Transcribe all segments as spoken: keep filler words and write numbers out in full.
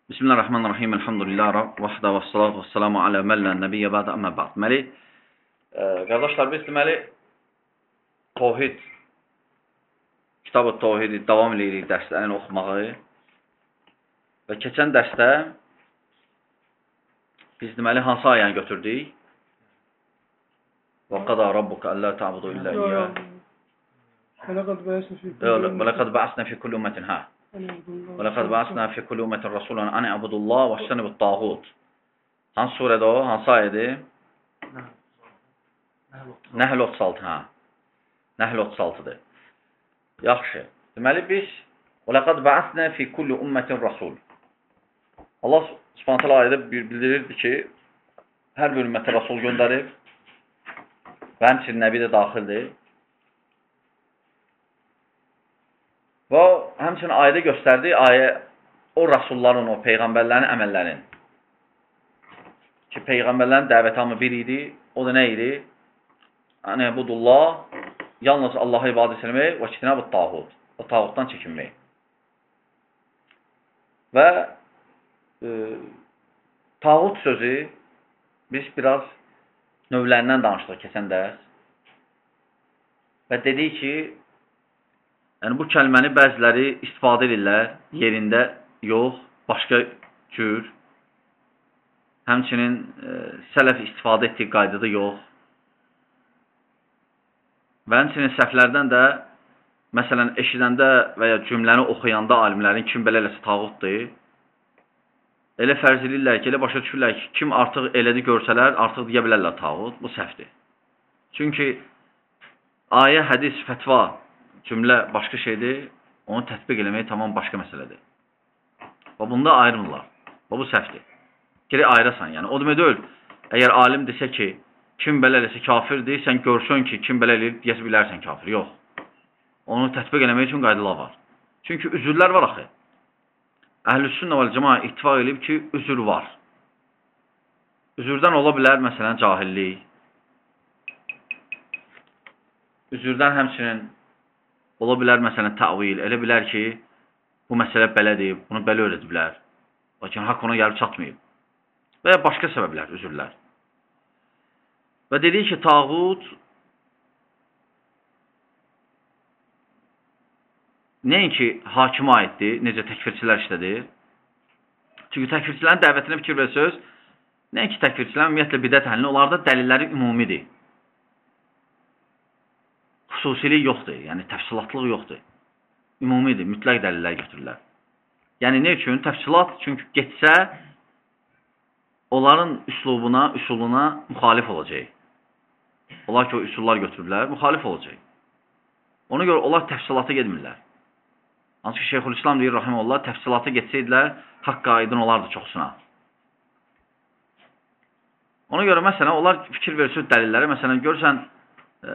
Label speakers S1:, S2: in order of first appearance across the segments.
S1: Bismillahirrahmanirrahim. Elhamdülillah. Vahdə və salatu və salamu alə məllə nəbiyyə bədə əmmə bəd. Deməli, e, qardaşlar, biz deməli, Tohid, Kitab-ı Tohidi davam edirik dərslərini oxumağı və keçən dərsdə biz deməli, hansı ayəni götürdük? Və qada rabbuka əllə ta'budu illə iyyə. Və ləqəd bə'asnə fi kulli ümmətin hə. وَلَقَدْ بَعَثْنَا فِي كُلِّ أُمَّةٍ رَسُولًا أَنِ اعْبُدُوا اللَّهَ وَاجْتَنِبُوا الطَّاغُوتَ. Hansı surədə o? Hansı ayədir? Nəhl otuz altı, hə. Nəhl otuz altıdır. Yaxşı. Deməli biz وَلَقَدْ بَعَثْنَا فِي كُلِّ أُمَّةٍ رَسُولًا. Allah Subhanahu taala ayədə bildirirdi ki, hər bir ümmətə rəsul göndərib və həmçinin nəbi də daxildir. Və həmçinin ayədə göstərdiyi ayə o rəsulların, o peyğəmbərlərin əməllərin. Ki, peyğəmbərlərin dəvəti hamı bir idi. O da nə idi? Yəni, budullah, yalnız Allah'a ibadət etmək və kitinə bu tağut. O tağutdan çəkinmək. Və e, tağut sözü biz biraz növlərindən danışdıq keçən dərs. Və dedik ki, yəni, bu kəlməni bəziləri istifadə edirlər, yerində yox, başqa cür. Həmçinin e, sələf istifadə etdiyi qaydada yox. Və həmçinin səhvlərdən də, məsələn, eşidəndə və ya cümləni oxuyanda alimlərin kim belə eləsə tağutdur, elə fərz edirlər ki, elə başa düşürlər ki, kim artıq elədi görsələr, artıq deyə bilərlər tağut, bu səhvdir. Çünki ayə, hədis, fətva, cümlə başqa şeydir, onu tətbiq eləmək tamam başqa məsələdir. Və bunda ayrılırlar. Və bu səhvdir. Geri ayırasan, yəni. O demək deyil, əgər alim desə ki, kim belə eləsə kafirdir, sən görsün ki, kim belə eləyir, deyəsə bilərsən kafir. Yox. Onu tətbiq eləmək üçün qaydalar var. Çünki üzürlər var axı. Əhlüs-sünnə vəl-cəmaə ittifaq edib ki, üzür var. Üzürdən ola bilər, məsələn, cahillik. Üzürdən həmçinin ola bilər, məsələn, təvil, elə bilər ki, bu məsələ belədir, bunu belə öyrədiblər. Lakin haqq ona gəlib çatmayıb. Və ya başqa səbəblər, üzürlər. Və dedik ki, tağut nəinki hakimə aiddir, necə təkfirçilər işlədir. Çünki təkfirçilərin dəvətinə fikir versəz, nəinki təkfirçilərin ümumiyyətlə bidət əhlinə, onlarda dəlilləri ümumidir. Xüsusilik yoxdur, yəni təfsilatlıq yoxdur. Ümumidir, mütləq dəlillər götürürlər. Yəni, nə üçün? Təfsilat, çünki getsə, onların üslubuna, üsuluna müxalif olacaq. Onlar ki, o üsullar götürürlər, müxalif olacaq. Ona görə onlar təfsilata gedmirlər. Ancaq Şeyxülislam deyir, rahiməllah, təfsilata getsəydilər, haqq aydın olardı çoxsuna. Ona görə, məsələn, onlar fikir versək dəlilləri, məsələn, görsən, e,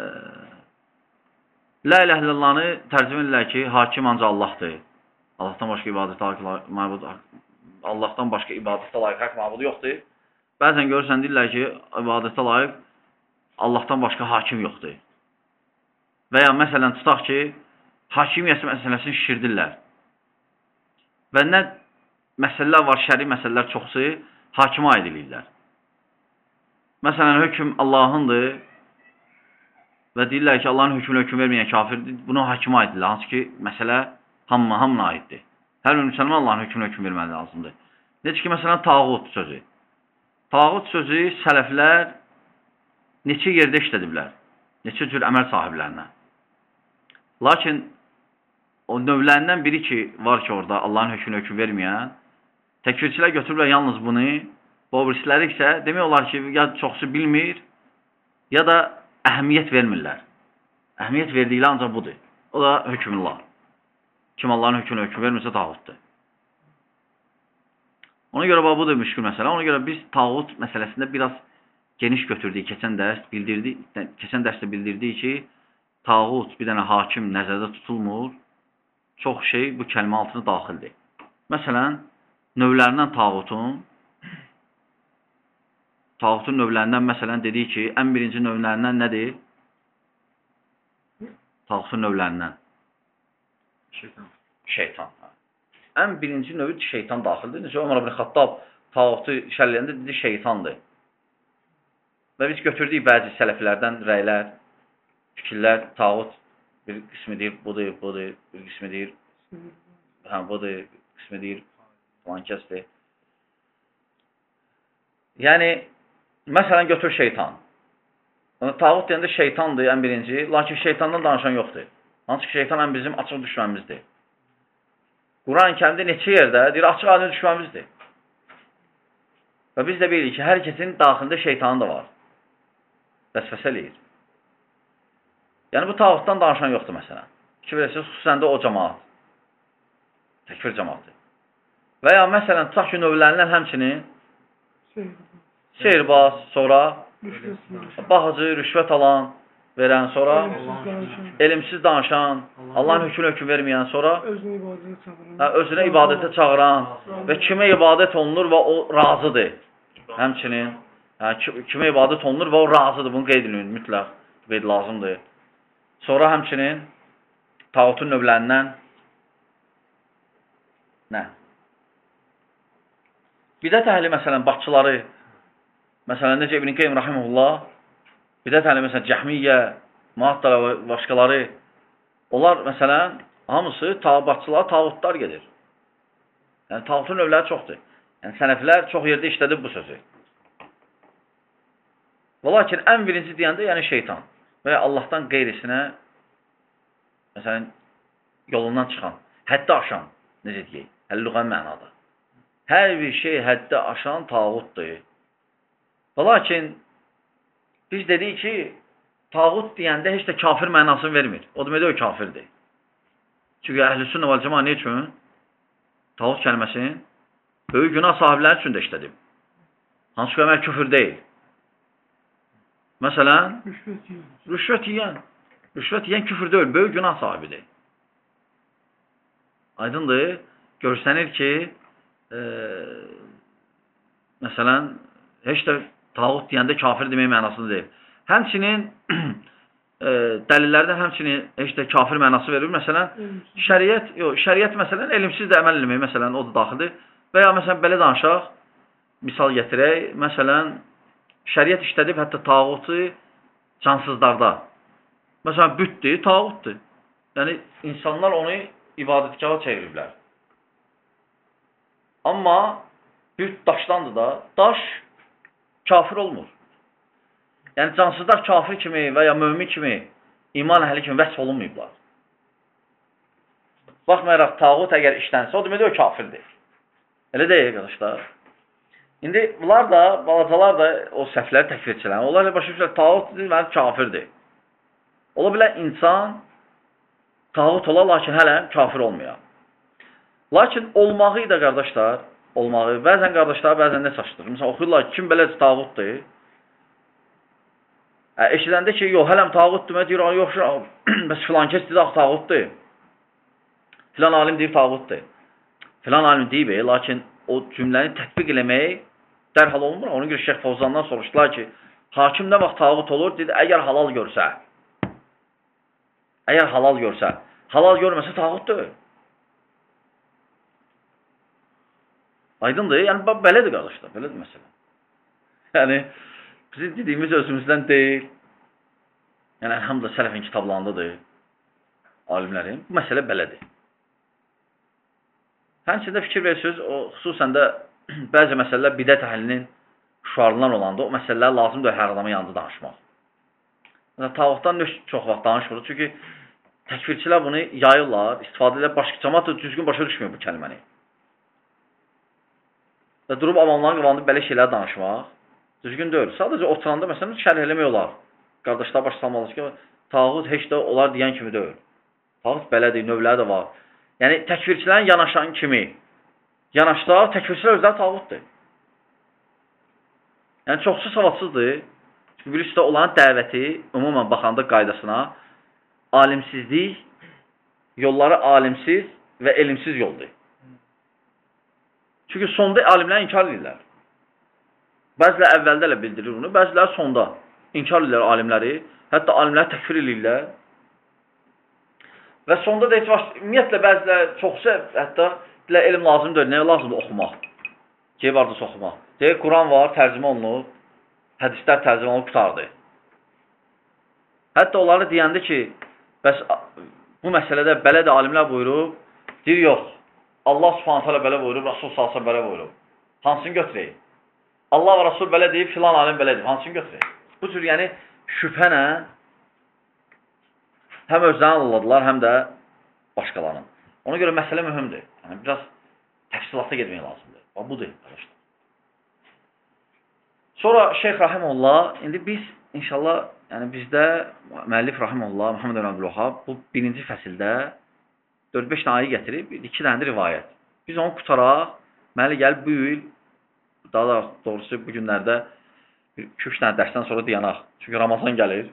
S1: La ilə illallahını tərcümə edirlər ki, hakim ancaq Allahdır. Allahdan başqa ibadətə Allahdan başqa ibadətə layiq haqq məbudu yoxdur. Bəzən görürsən, deyirlər ki, ibadətə layiq Allahdan başqa hakim yoxdur. Və ya, məsələn, tutaq ki, hakimiyyəsi məsələsini şişirdirlər. Və nə məsələlər var, şəri məsələlər çoxsu, hakimə aid edirlər. Məsələn, hökm Allahındır. Və deyirlər ki, Allahın hökmünə hökm verməyən kafirdir. Bunu hakimə aiddirlər. Hansı ki, məsələ hamına, hamına aiddir. Hər bir müsəlman Allahın hökmünə hökm verməli lazımdır. Necə ki, məsələn, tağut sözü. Tağut sözü sələflər neçə yerdə işlədiblər. Neçə cür əməl sahiblərinə. Lakin o növlərindən biri ki, var ki, orada Allahın hökmünə hökm verməyən, təkfirçilər götürürlər yalnız bunu, bu obrisləri isə demək olar ki, ya çoxsu bilmir, ya da əhəmiyyət vermirlər. Əhəmiyyət verdikləri ancaq budur. O da hökmüllah. Kim Allahın hökmünə hökm vermirsə tağutdur. Ona görə budur müşkül məsələ. Ona görə biz tağut məsələsində biraz geniş götürdük. Keçən dərs bildirdik, keçən dərsdə bildirdik ki, tağut bir dənə hakim nəzərdə tutulmur. Çox şey bu kəlmə altına daxildir. Məsələn, növlərindən tağutun Tağutun növlərindən, məsələn, dedik ki, ən birinci növlərindən nədir? Tağutun növlərindən. Şeytan. Şeytan. ən birinci növü şeytan daxildir. Necə Ömər ibn Xattab tağutu şərləyəndə dedi şeytandır. Və biz götürdük bəzi sələflərdən rəylər, fikirlər, tağut bir qismi deyir, budur, budur, bir qismi deyir, hə, budur, bir qismi deyir, falan kəsdir. Yəni, məsələn, götür şeytan. Tağut deyəndə şeytandır ən birinci, lakin şeytandan danışan yoxdur. Hansı ki, şeytan ən bizim açıq düşmənimizdir. Quran-ı Kərimdə neçə yerdə deyir, açıq aydın düşmənimizdir. Və biz də bilirik ki, hər kəsin daxilində şeytanı da var. Vəsvəsə eləyir. Yəni, bu tağutdan danışan yoxdur, məsələn. Ki, bilirsiniz, xüsusən də o cəmaat. Təkfir cəmaatı. Və ya, məsələn, tutaq ki, növlərindən həmçinin seyirbaz, sonra baxıcı, rüşvət alan, verən, sonra elimsiz danışan, Allahın hökmünə hökm verməyən, sonra özünə ibadətə çağıran və kimə ibadət olunur və o razıdır. Həmçinin kimə ibadət olunur və o razıdır. Bunu qeyd edin, mütləq qeyd lazımdır. Sonra həmçinin tağutun növlərindən nə? Bidət əhli, məsələn, Bakçıları, məsələn, necə İbn Qeym Rahimullah, bidət əhli, məsələn, Cəhmiyyə, Muattala və başqaları, onlar, məsələn, hamısı Bakçılara tağutlar gedir. Yəni, tağutun növləri çoxdur. Yəni, sələflər çox yerdə işlədib bu sözü. Və lakin, ən birinci deyəndə, yəni şeytan və ya Allahdan qeyrisinə, məsələn, yolundan çıxan, həddi aşan, necə deyək, həllüğən mənada. Hər bir şey həddi aşan tağutdur. Və lakin, biz dedik ki, tağut deyəndə heç də kafir mənasını vermir. O demək, o kafirdir. Çünki əhl-i sünnə vəl cəma nə üçün? Tağut kəlməsini böyük günah sahibləri üçün də işlədim. Hansı ki, əməl küfür deyil. Məsələn, rüşvət yiyən. Rüşvət yiyən küfür deyil, böyük günah sahibidir. Aydındır, görsənir ki, e, məsələn, heç də tağut deyəndə kafir demək mənasını deyil. Həmçinin e, dəlillərdə həmçinin heç də kafir mənası verir. Məsələn, şəriət, yox, şəriət məsələn, elmsiz də əməl eləmək, məsələn, o da daxildir. Və ya, məsələn, belə danışaq, misal gətirək, məsələn, şəriət işlədib hətta tağutu cansızlarda. Məsələn, bütdür, tağutdur. Yəni, insanlar onu ibadətgaha çeviriblər. Amma büt daşdandır da, daş kafir olmur. Yəni, cansızlar kafir kimi və ya mömin kimi, iman əhli kimi vəsf olunmayıblar. Baxmayaraq, tağut əgər işlənsə, o demək, o kafirdir. Elə deyək, qardaşlar. İndi bunlar da, balacalar da o səhvləri təkfirçilər. Onlar başa düşürlər, tağut mənim kafirdir. Ola bilər, insan tağut ola, lakin hələ kafir olmuyor. Lakin olmağı da, qardaşlar, olmağı, bəzən qardaşlar, bəzən nə çaşdırır? Məsələn, oxuyurlar, kim belə tağutdur? Eşidəndə ki, yox, hələm tağutdur, mən deyir, yox, bəs filan kəs deyir, tağutdur. Filan alim deyir, tağutdur. Filan alim deyib, lakin o cümləni tətbiq eləmək dərhal olmur. Ona görə Şeyx Fovzandan soruşdular ki, hakim nə vaxt tağut olur? Dedi, əgər halal görsə. Əgər halal görsə. Halal görməsə tağutdur. Aydındır. Yəni, belədir, qardaşlar. Belədir məsələ. Yəni, bizim dediyimiz özümüzdən deyil. Yəni, əlhamdülillah, sələfin kitablarındadır. Alimlərin. Bu məsələ belədir. Həmçində fikir verirsiniz, o xüsusən də bəzi məsələlər bidət əhlinin şüarından olanda, o məsələlər lazımdır hər adamın yanında danışmaq. Tağutdan çox vaxt danışmır, çünki təkfirçilər bunu yayırlar, istifadə edirlər, başqa cəmat da düzgün başa düşmüyor bu kəlməni. Və durub avamların qabağında belə şeylər danışmaq düzgün deyil. Sadəcə oturanda, məsələn, şərh eləmək olar. Qardaşlar baş salmalı ki, tağut heç də onlar deyən kimi deyil. Tağut belədir, növləri də var. Yəni, təkfirçilərin yanaşan kimi yanaşlar, təkfirçilər özləri tağutdur. Yəni, çoxsu savadsızdır. Çünki birisi də olan dəvəti, ümumən baxanda qaydasına, alimsizlik, yolları alimsiz və elmsiz yoldur. Çünki sonda alimlər inkar edirlər. Bəzilər əvvəldə ilə bildirir bunu, bəzilər sonda inkar edirlər alimləri, hətta alimləri təkfir edirlər. Və sonda da heç vaxt, ümumiyyətlə bəzilər çoxsa, hətta dilə elm lazım deyil, nəyə lazımdır oxumaq? Ki, vardırsa oxumaq. Deyək, Quran var, tərcümə olunub, hədislər tərcümə olunub, qutardı. Hətta onları deyəndə ki, bəs bu məsələdə belə də alimlər buyurub, deyir, yox, Allah subhanət hələ belə buyurub, Rasul salsa belə buyurub. Hansını götürək? Allah və Rasul belə deyib, filan alim belə deyib, hansını götürək? Bu cür, yəni, şübhənə həm özlərini anladılar, həm də başqalarının. Ona görə məsələ mühümdür. Yəni, biraz təfsilata getmək lazımdır. Bax, budur, arkadaşlar. Sonra Şeyx Rahimullah, indi biz, inşallah, yəni bizdə müəllif Rahimullah, Muhammed ibn Abdülvahhab bu birinci fəsildə dörd beş dənə ayə gətirib, iki dənə də rivayət. Biz onu qutaraq, məli gəlib bu il, daha da doğrusu bu günlərdə iki üç dənə dərsdən sonra dayanaq. Çünki Ramazan gəlir.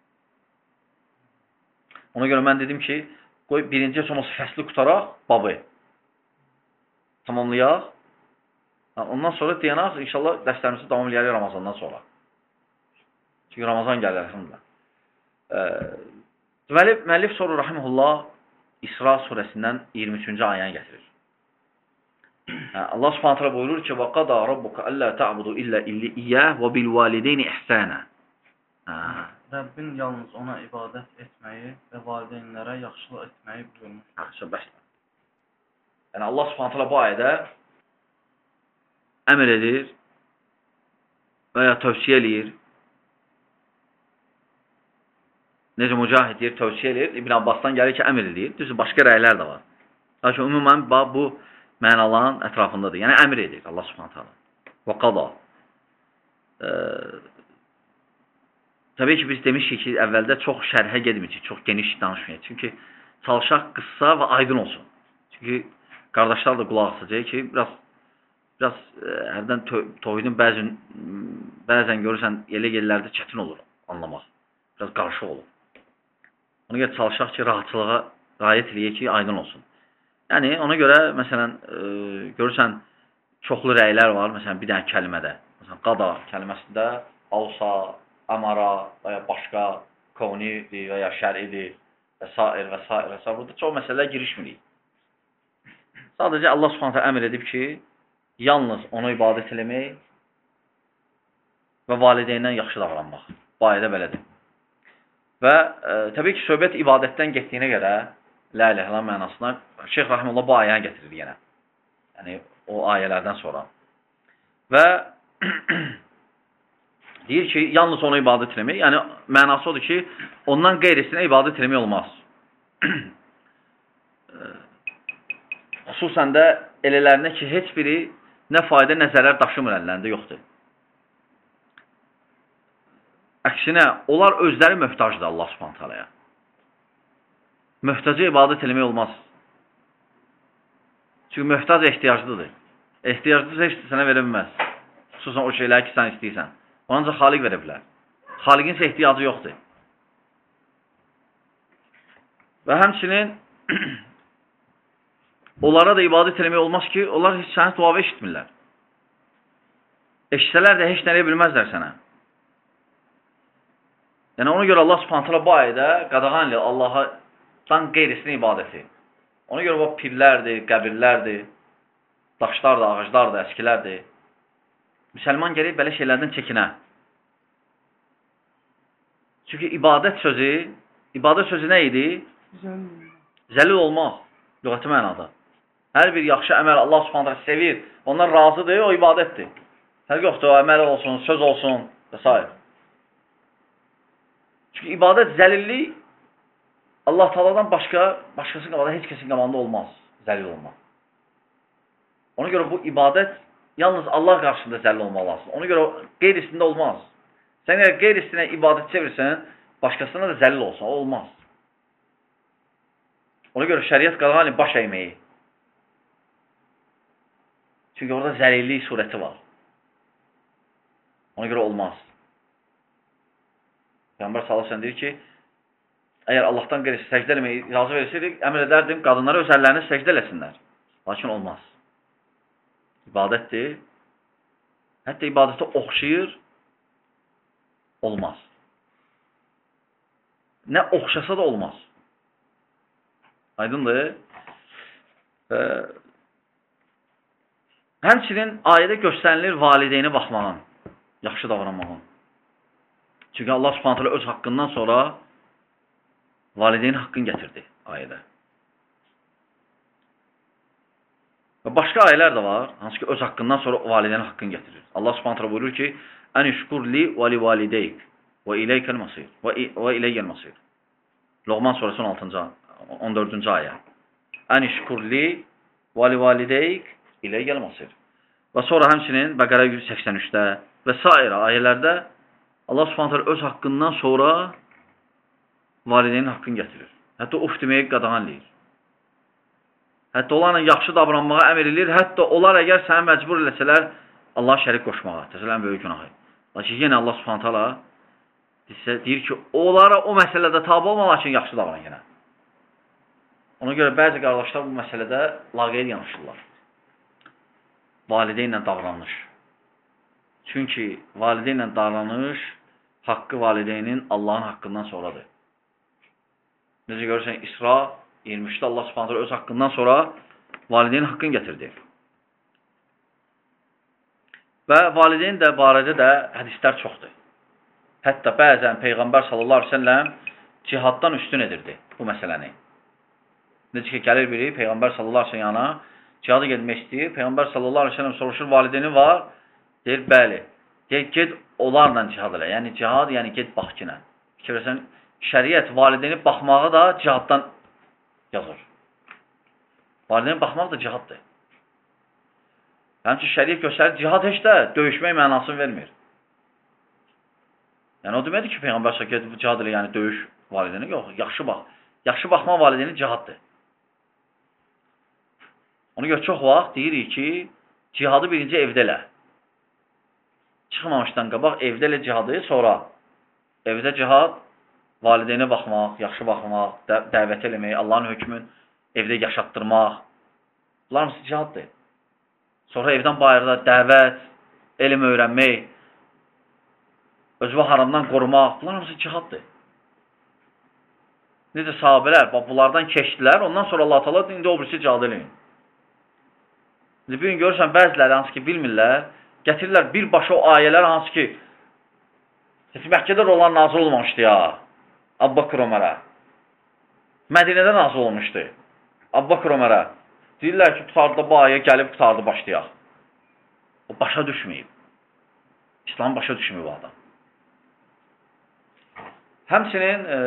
S1: Ona görə mən dedim ki, qoy birinci olması fəsli qutaraq, babı tamamlayaq. Ondan sonra dayanaq, inşallah dərslərimizi davam edərik Ramazandan sonra. Çünki Ramazan gəlir, əlhamdülillah. Deməli, müəllif sonra Rahimullah İsra surəsindən iyirmi üçüncü ayəni gətirir. Allah Subhanahu taala buyurur ki: "Və qada rabbuka alla ta'budu illa iyyah və bil valideyni ihsana."
S2: Rəbbin yalnız ona ibadət etməyi və valideynlərə yaxşılıq etməyi buyurmuş.
S1: Yaxşı, bəs. Yəni Allah Subhanahu taala bu ayədə əmr edir və ya tövsiyə eləyir. Necə Mücahid deyir, tövsiyə eləyir. İbn Abbasdan gəlir ki, əmr edir. Düzdür, başqa rəylər də var. Lakin ümumən bu mənaların ətrafındadır. Yəni əmr edir Allah Subhanahu taala. Və qada. Təbii ki, biz demişik ki, əvvəldə çox şərhə gedməyəcək, çox geniş danışmayacaq. Çünki çalışaq qısa və aydın olsun. Çünki qardaşlar da qulaq asacaq ki, biraz biraz hərdən tohidin bəzən bəzən görürsən elə yerlərdə çətin olur anlamaq. Biraz qarışıq olur. Ona görə çalışaq ki, rahatçılığa riayət eləyək ki, aydın olsun. Yəni, ona görə, məsələn, e, görürsən, çoxlu rəylər var, məsələn, bir dənə kəlmədə. Məsələn, qada kəlməsində avsa, əmara və ya başqa konidir və ya şəridir və s. və s. və s. Burada çox məsələlər girişmirik. Sadəcə Allah Subhanahu taala əmr edib ki, yalnız ona ibadət eləmək və valideyndən yaxşı davranmaq. Bu ayədə belədir. Və e, təbii ki, söhbət ibadətdən getdiyinə görə la ilahe illallah mənasına Şeyx Rahimullah bu ayəni gətirir yenə. Yəni, o ayələrdən sonra. Və deyir ki, yalnız ona ibadət eləmək, yəni mənası odur ki, ondan qeyrisinə ibadət eləmək olmaz. Xüsusən də elələrində ki, heç biri nə fayda, nə zərər daşımır əllərində, yoxdur. Əksinə, onlar özləri möhtacdır Allah Subhanahu taalaya. Möhtaca ibadət eləmək olmaz. Çünki möhtac ehtiyaclıdır. Ehtiyaclıdır, heç sənə verə bilməz. Xüsusən o şeyləri ki, sən istəyirsən. Ona ancaq Xaliq verə bilər. Xaliqin isə ehtiyacı yoxdur. Və həmçinin onlara da ibadət eləmək olmaz ki, onlar heç səni duavə eşitmirlər. Eşitsələr də heç nə eləyə bilməzlər sənə. Yəni, ona görə Allah Subhanahu taala bu ayədə qadağan edir Allahdan qeyrisinə ibadəti. Ona görə bu pirlərdir, qəbirlərdir, daşlardır, ağaclardır, əskilərdir. Müsəlman gərək belə şeylərdən çəkinə. Çünki ibadət sözü, ibadət sözü nə idi? Zəlil olmaq, lüğəti mənada. Hər bir yaxşı əməl Allah Subhanahu taala sevir, ondan razıdır, o ibadətdir. Hər yoxdur, o əməl olsun, söz olsun və s. Çünki ibadət zəlillik Allah Taala'dan başqa, başqasının qabağında, heç kəsin qabağında olmaz, zəlil olmaq. Ona görə bu ibadət yalnız Allah qarşısında zəlil olmaq lazım. Ona görə qeyrisində olmaz. Sən əgər qeyrisinə ibadət çevirsən, başqasına da zəlil olsan, o olmaz. Ona görə şəriət qadağan baş əyməyi. Çünki orada zəlillik surəti var. Ona görə olmaz. Peyğəmbər sallallahu əleyhi və səlləm deyir ki, əgər Allahdan qeyri səcdə eləməyi icazə versəydik, əmr edərdim, qadınlara öz əllərini səcdə eləsinlər. Lakin olmaz. İbadətdir. Hətta ibadətə oxşayır, olmaz. Nə oxşasa da olmaz. Aydındır. Həmçinin ayədə göstərilir valideyni baxmağın, yaxşı davranmağın. Çünki Allah Subhanahu taala öz haqqından sonra valideyn haqqını gətirdi ayədə. Və başqa ayələr də var, hansı ki öz haqqından sonra valideyn haqqını gətirir. Allah Subhanahu taala buyurur ki: "Ən şükürli və li valideyk və ileykəl masir və ileyyəl masir." Loğman surəsi on altıncı on dördüncü ayə. Ən şükürli və li valideyk ileyyəl masir. Və sonra həmçinin Bəqərə yüz səksən üçdə və sair ayələrdə Allah Subhanahu taala öz haqqından sonra valideynin haqqını gətirir. Hətta uf deməyə qadağan eləyir. Hətta onlarla yaxşı davranmağa əmr edilir. Hətta onlar əgər səni məcbur eləsələr Allah şərik qoşmağa. Təsələn böyük günahı. Lakin yenə Allah Subhanahu taala deyir ki, onlara o məsələdə tabe olma, lakin yaxşı davran yenə. Ona görə bəzi qardaşlar bu məsələdə laqeyd yanaşırlar. Valideynlə davranış. Çünki valideynlə davranış haqqı valideynin Allahın haqqından sonradır. Necə görürsən, İsra iyirmi üçdə Allah Subhanahu taala öz haqqından sonra valideyn haqqını gətirdi. Və valideyn də barədə də hədislər çoxdur. Hətta bəzən Peyğəmbər sallallahu əleyhi və səlləm cihaddan üstün edirdi bu məsələni. Necə ki, gəlir biri Peyğəmbər sallallahu əleyhi və səlləm yana cihada getmək istəyir. Peyğəmbər sallallahu əleyhi və səlləm soruşur, valideyni var? Deyir, bəli. Deyir, get onlarla cihad elə. Yəni cihad, yəni get baxkinə. Fikirləsən, şəriət valideyni baxmağı da cihaddan yazır. Valideyni baxmaq da cihaddır. Həmçinin şəriət göstərir, cihad heç də döyüşmək mənasını vermir. Yəni o demədir ki, Peyğəmbər sallallahu əleyhi və səlləm cihad elə, yəni döyüş valideyni yox, yaxşı bax. Yaxşı baxmaq valideyni cihaddır. Ona görə çox vaxt deyirik ki, cihadı birinci evdə elə. Çıxmamışdan qabaq evdə elə cihadı, sonra evdə cihad, valideynə baxmaq, yaxşı baxmaq, də dəvət eləmək, Allahın hökmün evdə yaşatdırmaq. Bunlar hamısı cihaddır. Sonra evdən bayırda dəvət, elm öyrənmək, özünü haramdan qorumaq, bunlar hamısı cihaddır. Necə sahabələr, bunlardan keçdilər, ondan sonra Allah Taala indi o birisi cihad eləyin. Bir gün görürsən, bəziləri hansı ki bilmirlər, gətirirlər birbaşa o ayələr hansı ki Məkkədə olan nazil olmamışdı ya, Əbu Bəkr Ömərə. Mədinədə nazil olmuşdu, Əbu Bəkr Ömərə. Deyirlər ki, qutardı bu ayə, gəlib qutardı başlayaq. O başa düşməyib. İslam başa düşməyib bu adam. Həmçinin e,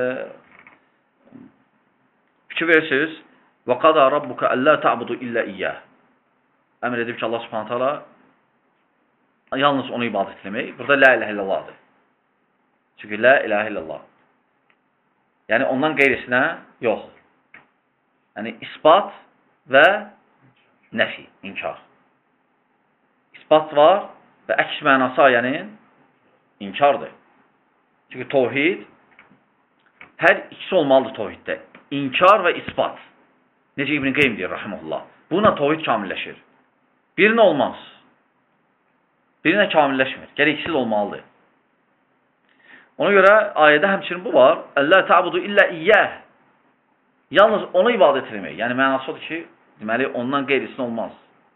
S1: fikir verirsiniz, وَقَدَى رَبُّكَ أَلَّا تَعْبُدُ إِلَّا إِيَّهِ. Əmr edib ki, Allah Subhanahu taala yalnız onu ibadət etmək. Burada la ilahe illallahdır. Çünki la ilahe illallah. Yəni ondan qeyrisinə yox. Yəni isbat və nəfi, inkar. İsbat var və əks mənası ayənin inkardır. Çünki tövhid hər ikisi olmalıdır tövhiddə. İnkar və isbat. Necə İbn Qeym deyir, rahimehullah. Buna tövhid kamilləşir. Birinə olmaz. Birinə kamilləşmir. Gərəksiz olmalıdır. Ona görə ayədə həmçinin bu var. Əllə ta'budu illə iyyəh. Yalnız onu ibadət etmək. Yəni mənası odur ki, deməli ondan qeyrisin olmaz.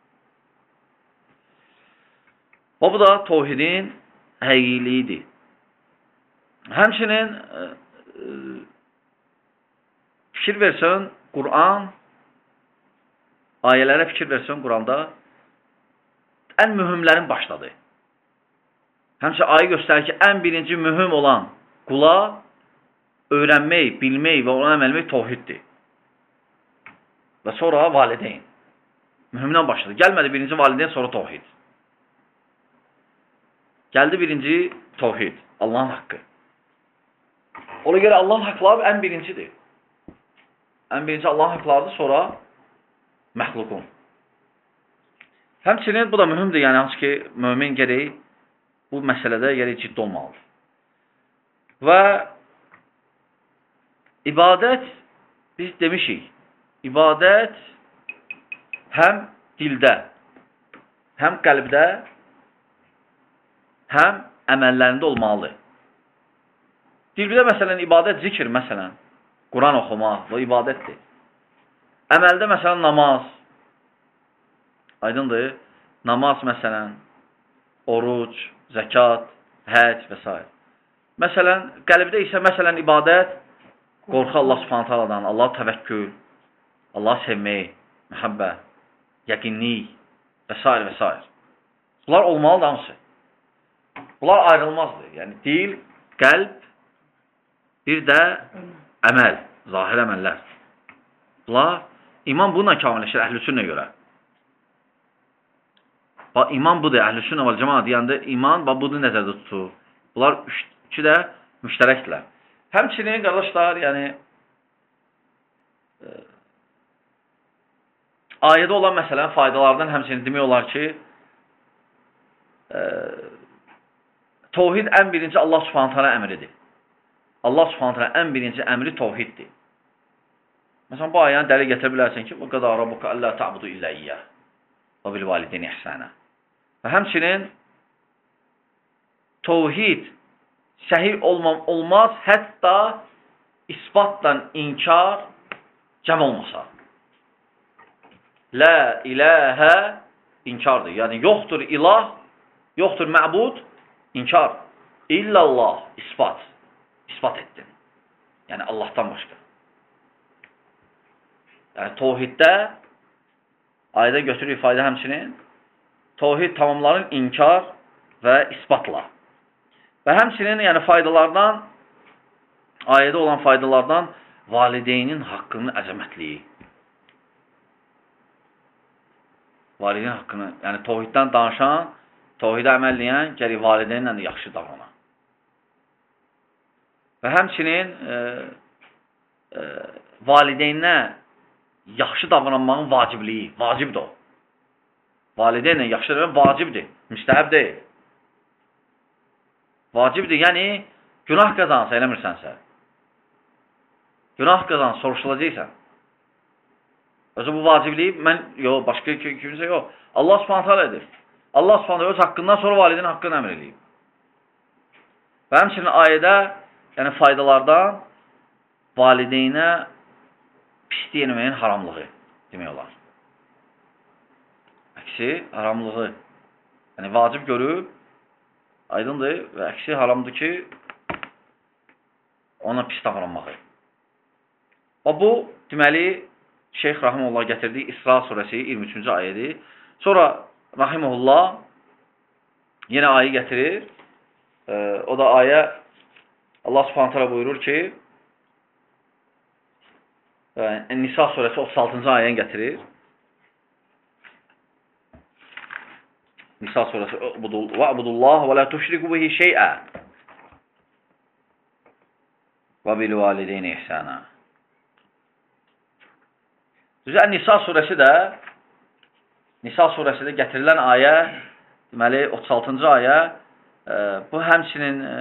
S1: Və bu da tövhidin həqiqiliyidir. Həmçinin e, e, fikir versən, Qur'an ayələrə fikir versən Qur'anda ən mühümlərin başladı. Həmçə ayə göstərir ki, ən birinci mühüm olan qula öyrənmək, bilmək və ona əməl etmək tövhiddir. Və sonra valideyn. Mühümdən başladı. Gəlmədi birinci valideyn, sonra tövhid. Gəldi birinci tövhid, Allahın haqqı. Ona görə Allahın haqqları ən birincidir. Ən birinci Allahın haqqlarıdır, sonra məxluqun. Həmçinin bu da mühümdür, yəni hansı ki, mömin gərək bu məsələdə gərək ciddi olmalıdır. Və ibadət, biz demişik, ibadət həm dildə, həm qəlbdə, həm əməllərində olmalıdır. Dildə məsələn, ibadət zikr, məsələn, Quran oxumaq, bu ibadətdir. Əməldə məsələn, namaz, aydındır, namaz məsələn, oruc, zəkat, həc və s. Məsələn, qəlbdə isə məsələn ibadət, qorxu Allah Subhanahu taaladan, Allah təvəkkül, Allah sevmək, məhəbbət, yəqinlik və s. və s. Bunlar olmalıdır hamısı. Bunlar ayrılmazdır. Yəni dil, qəlb, bir də əməl, zahir əməllər. Bunlar, iman bununla kamilləşir əhl-i-sünnə görə. Bax, iman budur, əhl-i-sünnə və cəmaat deyəndə iman, bax, budur nəzərdə tutur. Bunlar üçü də müştərəkdirlər. Həmçinin, qardaşlar, yəni e, ayədə olan məsələn faydalardan həmçinin demək olar ki, e, Təvhid ən birinci Allah Subhanahu taala əmridir. Allah Subhanahu taala ən birinci əmri təvhiddir. Məsələn, bu ayəni dəlil gətirə bilərsən ki, "Və qada rabbuka alla ta'budu illa iyyah və bil valideyni ihsana." Və həmçinin təvhid səhih olmam olmaz, hətta isbatla inkar cəm olmasa. La ilahə inkardır. Yəni yoxdur ilah, yoxdur məbud, İnkar. İllallah. İspat. İspat etdin. Yəni Allahdan başqa. Yəni təvhiddə ayədə götürür ifadə həmçinin təvhid tamamların inkar və isbatla. Və həmçinin yəni faydalardan ayədə olan faydalardan valideynin haqqının əzəmətliyi. Valideyn haqqını, yəni təvhiddən danışan, təvhidə əməl edən gəlir valideynlə də yaxşı davranar. Və həmçinin e, e, valideynlə yaxşı davranmağın vacibliyi, vacibdir o. Valideynlə yaxşı davranmaq vacibdir, müstəhəb deyil. Vacibdir, yəni günah qazansa, eləmirsənsə. Günah qazansa, soruşulacaqsan. Özü bu vacibliyi, mən, yox, başqa kimsə yox. Allah Subhanahu taala edir. Allah Subhanahu öz haqqından sonra valideyn haqqını əmr edib. Və həmçinin ayədə, yəni faydalardan valideynə pislik etməyin haramlığı demək olar. Əksi haramlığı. Yəni vacib görüb, aydındır və əksi haramdır ki, ona pis davranmağı. Və bu, deməli, Şeyx Rahimullah gətirdiyi İsra surəsi iyirmi üçüncü ayədir. Sonra Rahimullah yenə ayə gətirir. E, o da ayə Allah Subhanahu taala buyurur ki, e, Nisa surəsi otuz altıncı ayəni gətirir. Nisa surəsi "Va'budullah və la tuşriku bihi şey'a və bil valideyni ihsana." Düzə Nisa surəsi də Nisa surəsində gətirilən ayə, deməli otuz altıncı ayə, e, bu həmçinin e,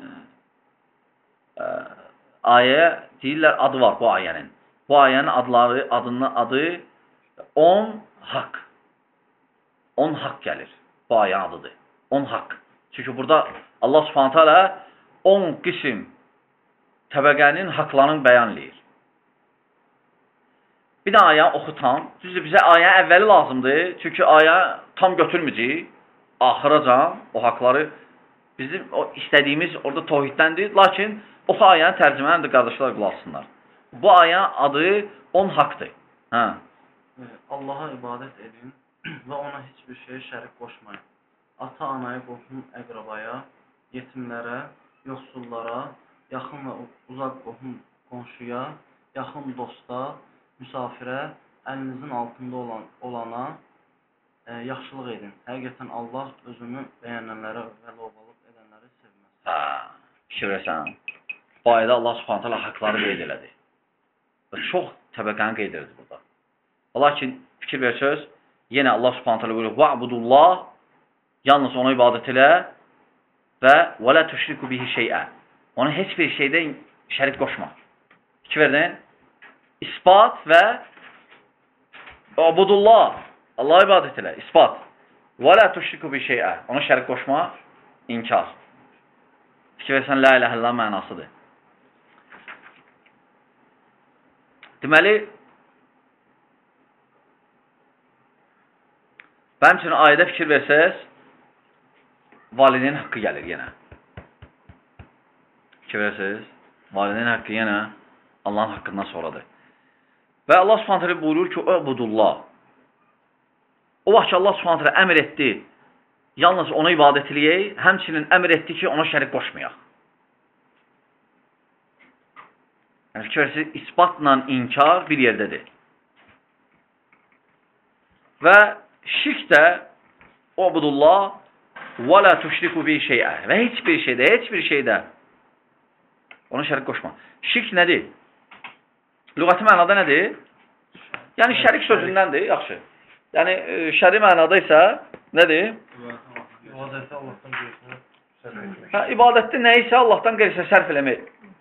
S1: e, ayə deyirlər adı var bu ayənin. Bu ayənin adları, adının adı on haqq. on haqq gəlir. Bu ayənin adıdır. on haqq. Çünki burada Allah Subhanahu taala on qism təbəqənin haqlarını bəyan edir. Bir də ayə oxutam. Düzdür, bizə ayə əvvəli lazımdır. Çünki ayə tam götürməyəcək. Axıracan o haqları bizim o istədiyimiz orada təvhiddəndir. Lakin oxu ayənin tərcüməni də qardaşlar qulaq. Bu ayənin adı on haqdır. Hə.
S2: Allah'a ibadət edin və ona heç bir şey şərik qoşmayın. Ata-anaya, qohum, əqrabaya, yetimlərə, yoxsullara, yaxın və uzaq qohum qonşuya, yaxın dosta, müsafirə, əlinizin altında olan olana e, yaxşılıq edin. Həqiqətən Allah özünü bəyənənlərə və lobalıq edənləri sevməz.
S1: Hə, şirəsən. Bu ayədə Allah Subhanahu taala haqları qeyd elədi. Və çox təbəqəni qeyd edir burada. Lakin fikir versəz, yenə Allah Subhanahu taala buyurur: "Va'budullah", yalnız ona ibadət elə və "və la tuşriku bihi şey'a", ona heç bir şeydən şərik qoşma. İki verdin. İsbat və "Va'budullah", Allah'a ibadət elə, isbat. "Və la tuşriku bihi şey'a", ona şərik qoşma, inkar. Fikir versən, la ilahe illallah mənasıdır. Deməli, Və həmçinin ayədə fikir versəz, valideyn haqqı gəlir yenə. Fikir versəz, valideyn haqqı yenə Allahın haqqından sonradır. Və Allah Subhanahu taala buyurur ki, "Ubudullah." O vaxt ki Allah Subhanahu taala əmr etdi, yalnız ona ibadət eləyək, həmçinin əmr etdi ki, ona şərik qoşmayaq. Yəni fikir versəz, isbatla inkar bir yerdədir. Və şirk də "Ubudullah və la tuşriku bi şey'a." Və heç bir şeydə, heç bir şeydə ona şərik qoşma. Şirk nədir? Lüğəti mənada nədir? Yəni şərik sözündəndir, yaxşı. Yəni şəri mənada isə nədir?
S3: İbadətdə Allahdan qeyrisinə sərf etmək.
S1: Hə, ibadətdə nə isə Allahdan qeyrisinə sərf eləmək.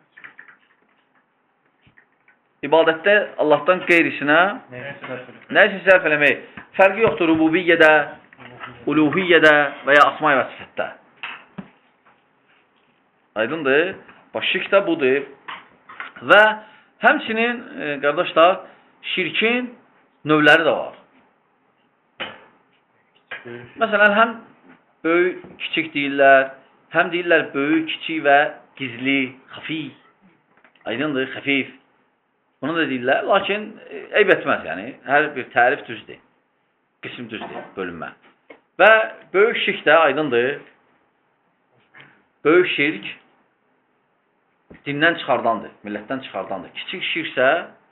S1: İbadətdə Allahdan qeyrisinə nə isə sərf eləmək. Fərqi yoxdur rububiyyədə, uluhiyyədə və ya asma-i və sifətdə. Aydındır? Bax, şirk də budur. Və həmçinin, e, qardaşlar, şirkin növləri də var. Məsələn, həm böyük, kiçik deyirlər, həm deyirlər böyük, kiçik və gizli, xafif. Aydındır, xafif. Bunu da deyirlər, lakin e, eyb etməz, yəni. Hər bir tərif düzdür. Qism düzdür, bölünmə. Və böyük şirk də aydındır. Böyük şirk dindən çıxardandır, millətdən çıxardandır. Kiçik şirksə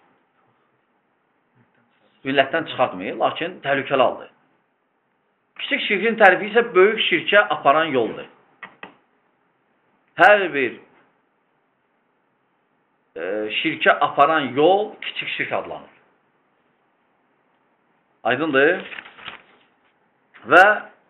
S1: millətdən çıxartmayır, lakin təhlükəli aldır. Kiçik şirkin tərifi isə böyük şirkə aparan yoldur. Hər bir e, şirkə aparan yol kiçik şirk adlanır. Aydındır. Və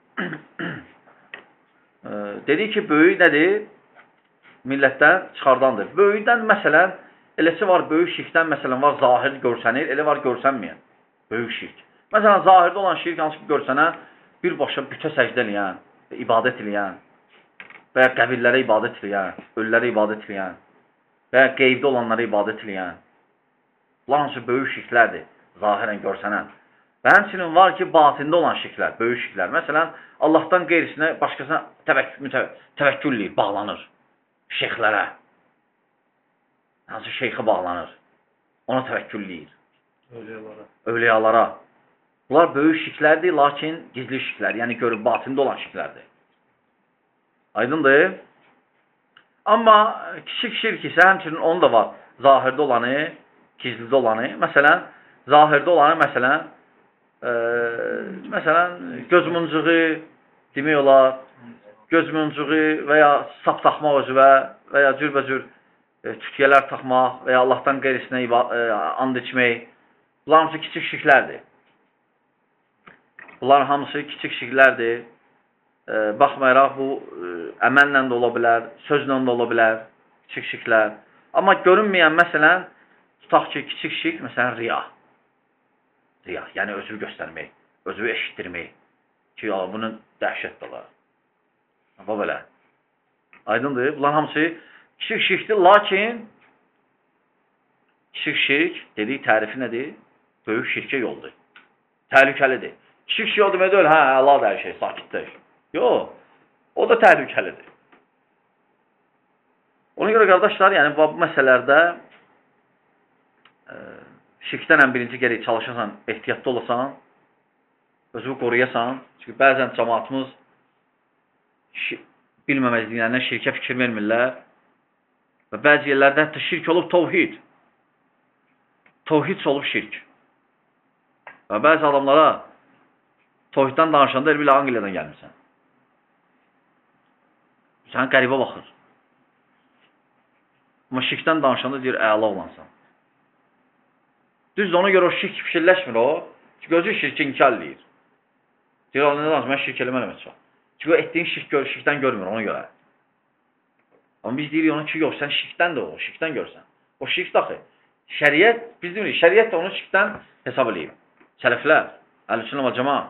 S1: e, dedik ki, böyük nədir? Millətdən çıxardandır. Böyükdən məsələn, eləsi var böyük şirkdən məsələn var zahir görsənir, elə var görsənməyən. Böyük şirk. Məsələn, zahirdə olan şirk hansı ki görsənə birbaşa bütə səcdə eləyən, ibadət eləyən və ya qəbirlərə ibadət eləyən, ölülərə ibadət eləyən və ya qeybdə olanlara ibadət eləyən. Bunlar hansı böyük şirklərdir, zahirən görsənən. Və həmçinin var ki, batində olan şirklər, böyük şirklər. Məsələn, Allahdan qeyrisinə, başqasına təvəkkül eləyir, bağlanır. Şeyxlərə. Hansı şeyxə bağlanır. Ona təvəkkül eləyir.
S3: Övliyalara.
S1: Övliyalara. Bunlar böyük şirklərdir, lakin gizli şirklər. Yəni görüb batində olan şirklərdir. Aydındır. Amma kiçik şirk isə həmçinin onun da var. Zahirdə olanı, gizlidə olanı. Məsələn, zahirdə olanı məsələn, e, məsələn, göz muncuğu demək olar, göz muncuğu və ya sap taxmaq özüvə və ya cürbəcür e, tütkələr taxmaq və ya Allahdan qeyrisinə e, and içmək. Bunlar hamısı kiçik şirklərdir. Bunlar hamısı kiçik şirklərdir. E, baxmayaraq bu e, əməllə də ola bilər, sözlə də ola bilər, kiçik şirklər. Amma görünməyən məsələn, tutaq ki, kiçik şirk, məsələn, riya. Riya, yəni özünü göstərmək, özünü eşitdirmək. Ki, ya, bunun dəhşət də var. Və belə. Aydındır. Bunlar hamısı kiçik şirkdir, lakin kiçik şirk, dedik, tərifi nədir? Böyük şirkə yoldur. Təhlükəlidir. Kiçik şirk o demək deyil, hə, Allah da hər şey, sakitdir. Yox, o da təhlükəlidir. Ona görə, qardaşlar, yəni bu məsələlərdə e, şirkdən ən birinci gərək çalışasan, ehtiyatlı olasan, özünü qoruyasan. Çünki bəzən cəmaatımız bilməməzliklərindən şirkə fikir vermirlər və bəzi yerlərdə hətta şirk olub tovhid. Tovhid olub şirk. Və bəzi adamlara tovhiddən danışanda elə bilə Angliyadan gəlmirsən. Sən qəribə baxır. Amma şirkdən danışanda deyir, əla olansan. Düzdür, ona görə o şirk fikirləşmir o. Çünki özü şirki inkar eləyir. Deyir, nə danışır, mən şirk eləmələm heç vaxt. Çünki o etdiyin şirk gör, şirkdən görmür ona görə. Amma biz deyirik ona ki, yox, sən şirkdən də o, şirkdən görsən. O şirk daxil. Şəriət, biz deyirik, şəriət də onu şirkdən hesab eləyib. Sələflər, əl-sünnə və cəma.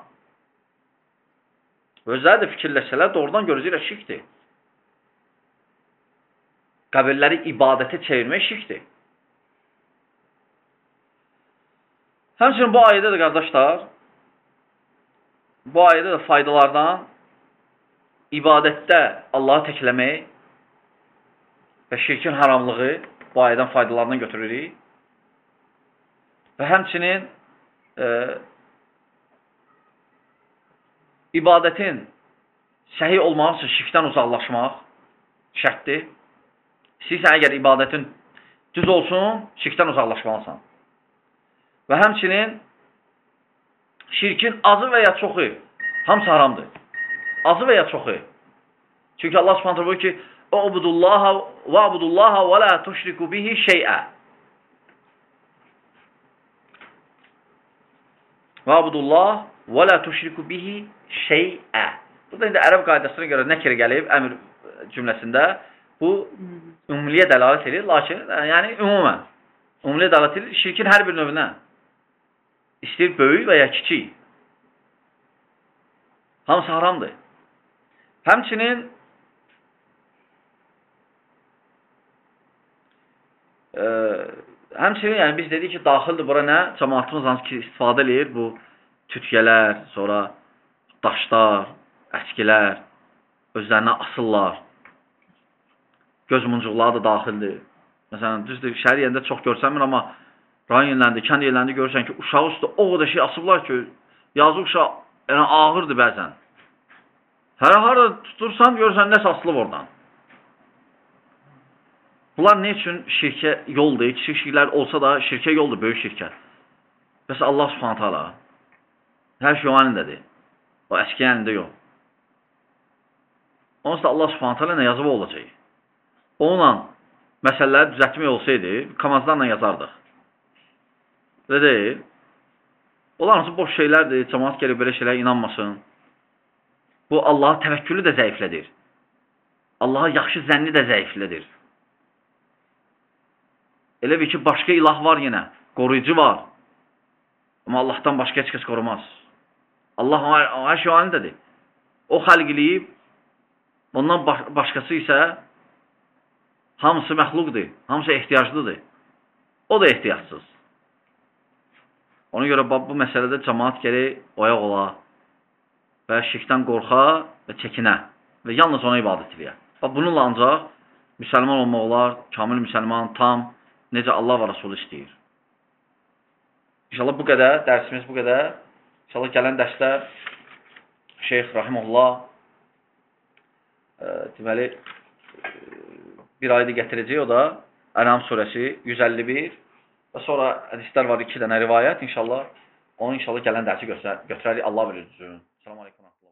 S1: Özləri də fikirləşsələr, doğrudan görəcəklər şirkdir. Qəbirləri ibadətə çevirmək şirkdir. Həmçinin bu ayədə də, qardaşlar, bu ayədə də faydalardan ibadətdə Allahı təkləmək və şirkin haramlığı bu ayədən faydalarından götürürük. Və həmçinin e, ibadətin səhi olmaq üçün şirkdən uzaqlaşmaq şərtdir. İstəyirsən, əgər ibadətin düz olsun, şirkdən uzaqlaşmalısan. Və həmçinin şirkin azı və ya çoxu, hamısı haramdır. Azı və ya çoxu. Çünki Allah Subhanahu buyurur ki, "Ubudullaha və abudullaha və la tuşriku bihi şey'a." Və abudullah və la tuşriku bihi şey'a. Burada indi ərəb qaydasına görə nəkir gəlib əmr cümləsində. Bu ümumiyyəyə dəlalət edir, lakin yəni ümumən ümumiyyəyə dəlalət edir şirkin hər bir növünə. İstəyir böyük və ya kiçik. Hamısı haramdır. Həmçinin e, həmçinin yəni biz dedik ki, daxildir bura nə? Cəmaatımız hansı ki istifadə edir bu tütkələr, sonra daşlar, əskilər, özlərinə asırlar. Göz muncuqları da daxildir. Məsələn, düzdür, şəhər yerində çox görsənmir, amma rayon yerlərində, kənd yerlərində görürsən ki, uşaq üstü o qədər şey asıblar ki, yazıq uşaq yəni, ağırdır bəzən. Hər harada tutursan, görürsən, nəsə asılıb oradan. Bunlar ne üçün şirkə yoldur? Kiçik şirklər olsa da şirkə yoldur, böyük şirkə. Bəs Allah Subhanahu taala hər şey o əlindədir. O əski əlində yox. Onsuz da Allah Subhanahu taala nə yazıb olacaq? Onunla məsələləri düzəltmək olsaydı, komazlarla yazardıq. Elə deyil. Onlar hansı boş şeylərdir, cəmaat gəlib belə şeylərə inanmasın. Bu, Allaha təvəkkülü də zəiflədir. Allaha yaxşı zənni də zəiflədir. Elə bir ki, başqa ilah var yenə, qoruyucu var. Amma Allahdan başqa heç kəs qorumaz. Allah hər şey o halindədir. O xəlq eləyib, ondan baş başqası isə hamısı məxluqdur, hamısı ehtiyaclıdır. O da ehtiyacsız. Ona görə bu məsələdə cəmaat gərək oyaq ola və şirkdən qorxa və çəkinə və yalnız ona ibadət edə. Bununla ancaq müsəlman olmaq olar, kamil müsəlman, tam, necə Allah və Rasulü istəyir. İnşallah bu qədər, dərsimiz bu qədər. İnşallah gələn dərslər Şeyx Rahimullah e, deməli e, bir ayda gətirəcək, o da Ənam surəsi yüz əlli bir və sonra hədislər var iki dənə rivayət inşallah. Onu inşallah gələn dərsi götürərik. Allah bilir düzün. Selamun aleyküm.